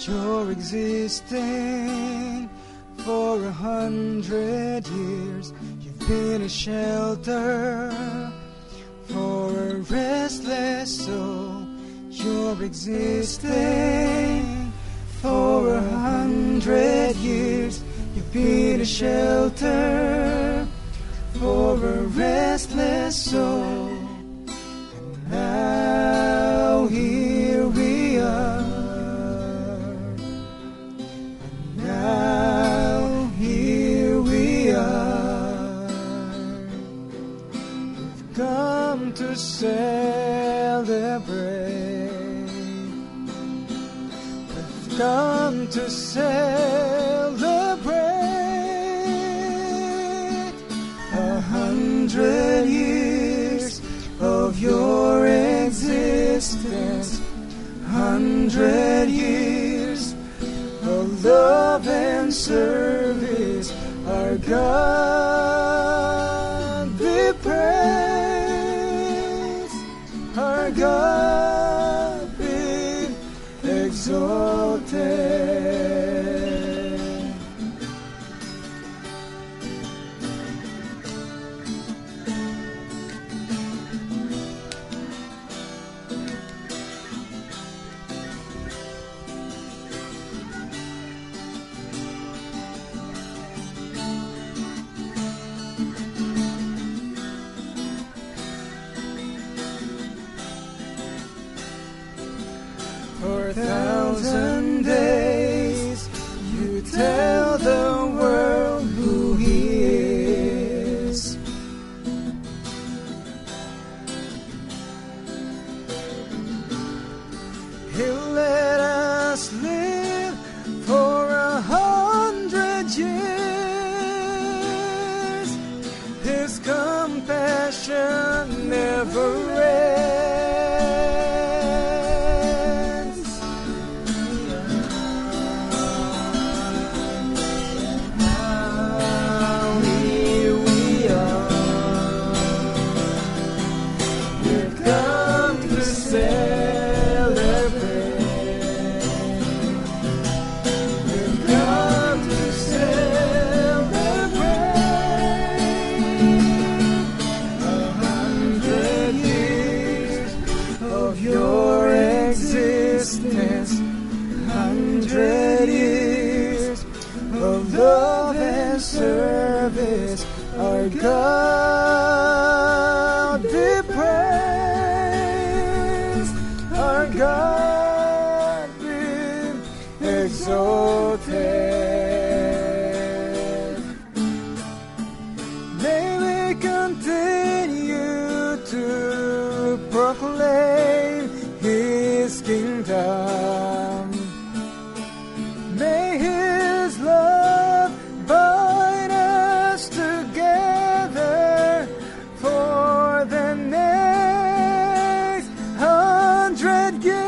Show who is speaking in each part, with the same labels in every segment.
Speaker 1: You're existing for 100 years. You've been a shelter for a restless soul. You're existing for 100 years. You've been a shelter for a restless soul. And now here we are. Now here we are. We've come to celebrate. We've come to celebrate 100 years of your existence. 100 years of love and service. Our God be praised. Our God be exalted. For 1,000 days you tell the world who He is. He'll let us live for 100 years. His compassion never ends. Service, our God be praised, our God be exalted. May we continue to proclaim His kingdom. May His love bind us together for the next 100 years.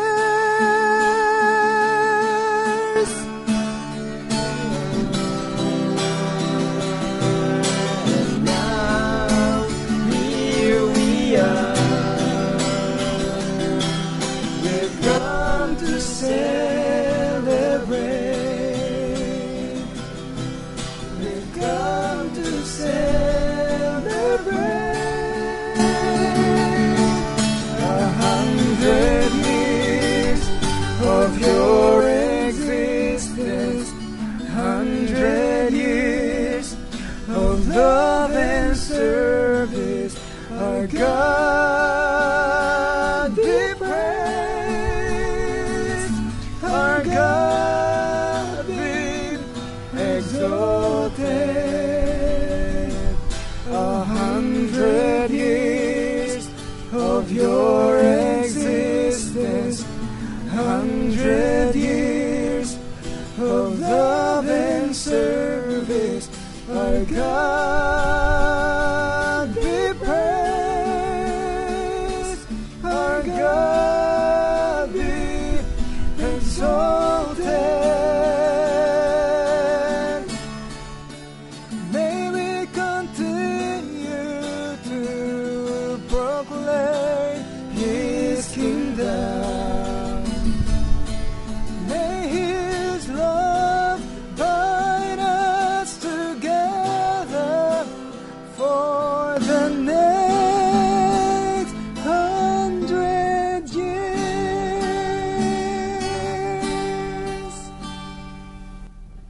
Speaker 1: And now here we are. We've come to celebrate. Come to celebrate 100 years of your existence. 100 years of love and service. Our God be praised. Our God be exalted. 100 years of your existence. 100 years of love and service. Our God be praised. Our God be exalted. His kingdom. May His the name